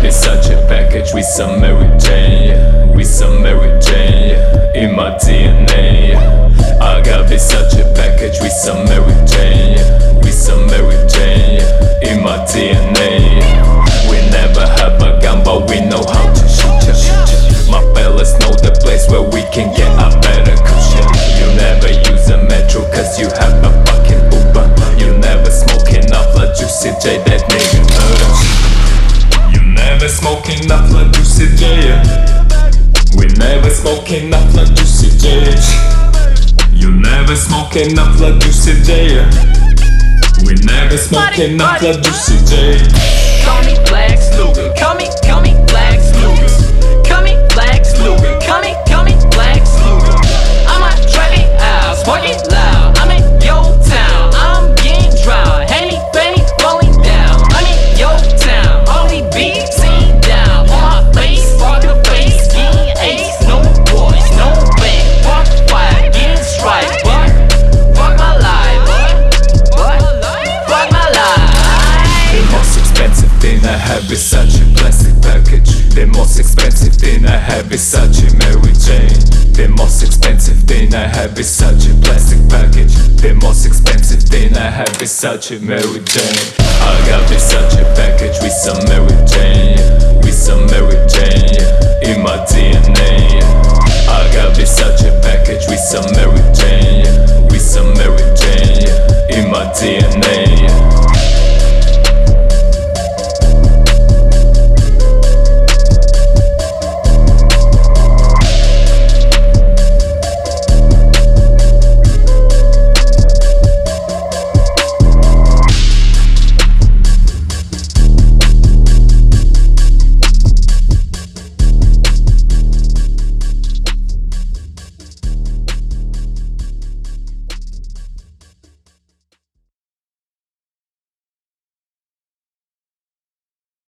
Versace package with some Mary Jane, yeah. With some Mary Jane, yeah. In my DNA, yeah. I got Versace package with some Mary Jane, yeah. With some Mary Jane, yeah. In my DNA, yeah. We never have a gun, but we know how to shoot ya. My fellas know the place where we can get a better cushion. You never use a metro cause you have a fucking Uber. You never smoke enough like Juicy J, that nigga murder. You never smoke enough like Juicy J, yeah. We never smoke enough like Juicy J. You never smoke enough like Juicy J, yeah. We never smoke enough like Juicy J. Call me Black Sluga, call me Black Sluga. Call me Black Sluga, call me Black Sluga. I'm a traffic out, smoking loud. I'm in your town, I'm getting dry. Henny, penny, rolling down. I'm in your town, only beat seen down. On my face, rock the face, getting ace. No boys, no bank, walk wide, getting strike. Fuck my life, fuck my life. The most expensive thing I have is such a plastic package. The most expensive thing I have is such a Mary Jane. The most expensive thing I have is such a plastic package. The most expensive thing I have is such a Mary Jane. I got Versace package with some Mary Jane, yeah. With some Mary Jane, yeah. In my DNA, yeah. I got Versace package with some Mary Jane, yeah. With some Mary Jane, yeah. In my DNA, yeah.